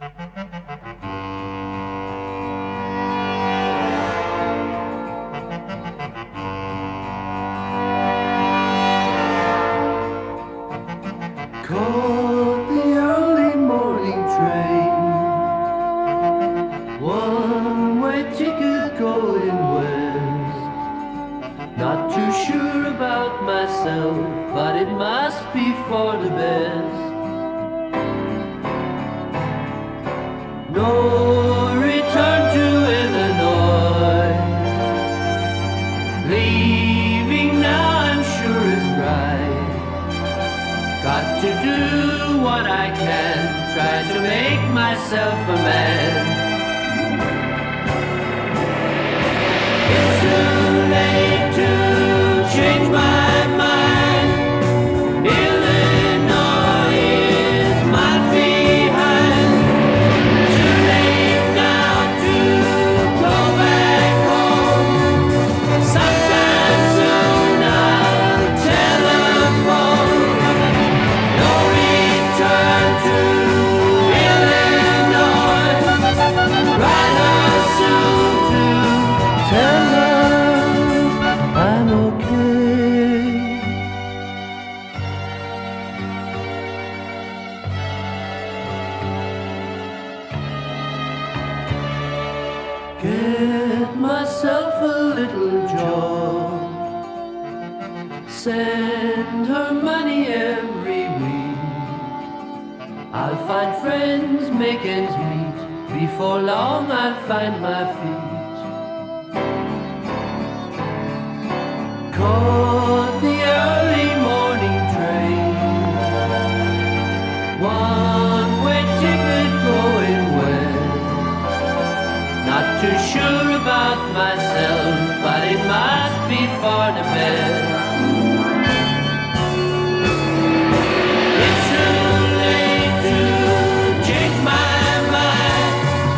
Caught the early morning train, one-way ticket going west. Not too sure about myself, but it must be for the best. No return to Illinois, leaving now I'm sure is right. Got to do what I can, try to make myself a man. It's too late to change my mind. Illinois is miles behind. Too late now to go back home. Sometime soon I'll telephone. No return to Illinois. Rather soon to tell her I'm okay. Get myself a little job, send her money every week. I'll find friends, make ends meet. Before long I'll find my feet. Caught the early morning train, one-way ticket going west. Not too sure about myself, but it must be for the best. It's too late to change my mind.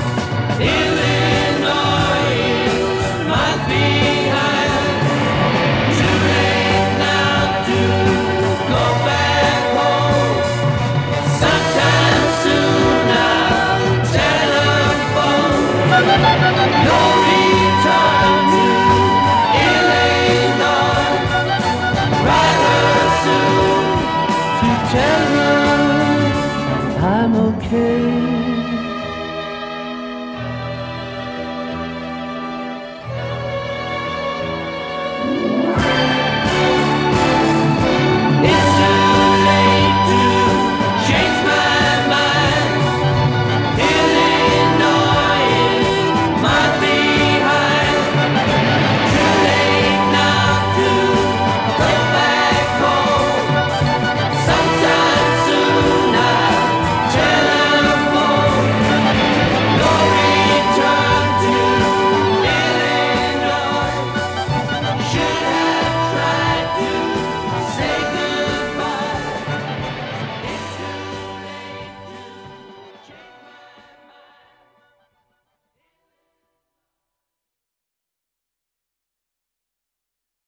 Illinois is miles behind. Too late now to go back home. Sometime soon I'll telephone. No return to Illinois. Rather soon to tell her I'm okay.